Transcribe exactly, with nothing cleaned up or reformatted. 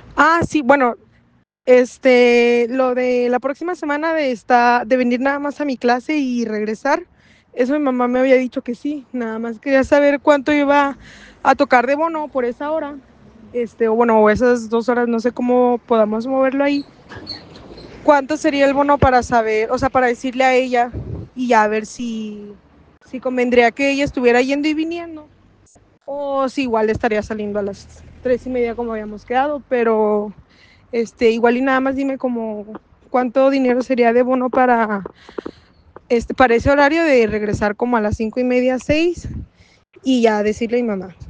Ah, sí, bueno, este, lo de la próxima semana de esta, de venir nada más a mi clase y regresar, eso mi mamá me había dicho que sí, nada más quería saber cuánto iba a tocar de bono por esa hora, este, o bueno, o esas dos horas, no sé cómo podamos moverlo ahí. ¿Cuánto sería el bono para saber, o sea, para decirle a ella y ya ver si, si convendría que ella estuviera yendo y viniendo? O si igual estaría saliendo a las tres y media como habíamos quedado, pero este, igual y nada más dime como cuánto dinero sería de bono para, este, para ese horario de regresar como a las cinco y media, seis, y ya decirle a mi mamá.